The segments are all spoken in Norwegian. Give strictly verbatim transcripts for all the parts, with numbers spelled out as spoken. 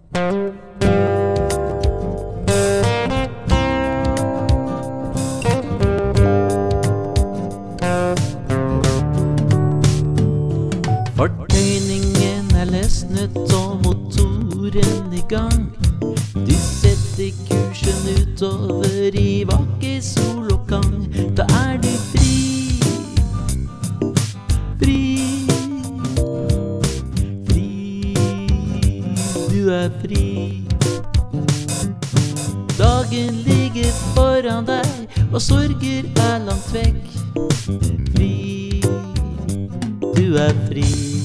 Fortøyningen er løsnet og motoren i gang. Du setter kursen utover i vakker sol og gang. Da er du fri, fri, fri, du er fri. Dagen ligger foran deg, og sorger er langt vekk. Fri, du er fri.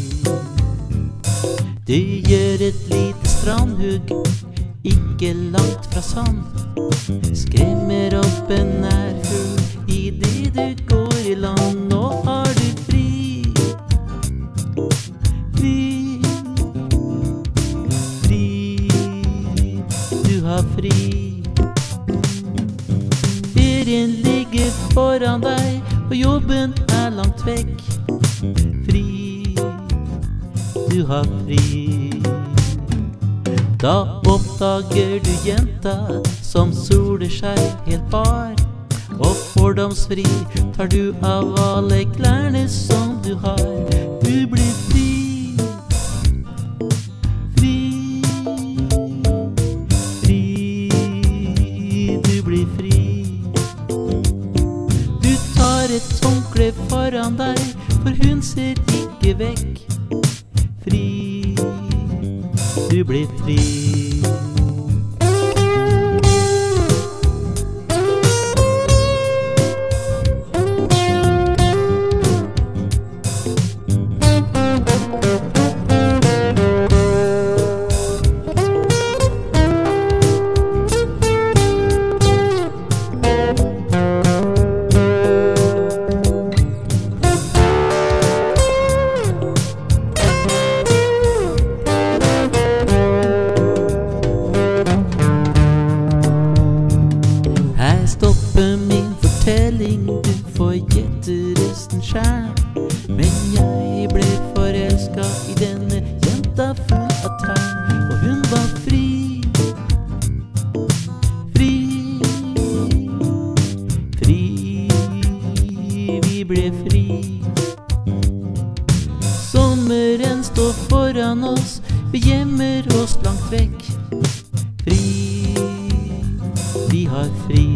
Du gjør et lite strandhugg, ikke langt fra sand. Skremmer opp en nærfugl idet du går i land. Nå har du fri, fri, fri, du har fri. Ferien ligger foran deg, og jobben er langt vekk. Fri, du har fri. Da oppdager du jenta som soler seg helt bar. Og fordomsfri tar du av alle klærne som du har. Du blir fri, fri, fri, du blir fri. Du tar et håndkle foran deg, for hun ser ikke vekk. Fri, du blir fri. Stoppe min fortelling, du får gjette resten selv. Men jeg ble forelsket i denne jenta full av tegn. Og hun var fri, fri, fri, vi ble fri. Sommeren står foran oss, vi gjemmer oss langt vekk. Fri, vi har fri.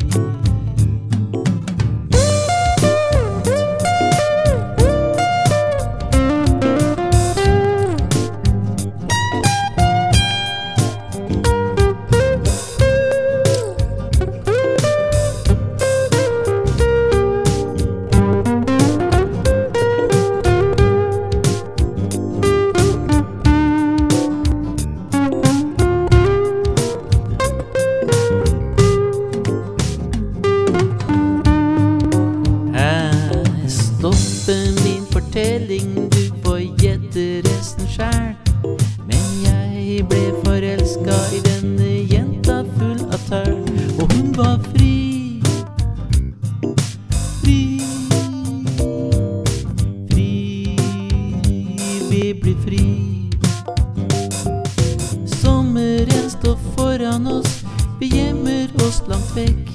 Min fortelling, du får gjette resten selv. Men jeg ble forelsket i denne jenta full av tøll. Og hun var fri, fri, fri, vi blir fri. Sommeren står foran oss, vi gjemmer oss langt vekk.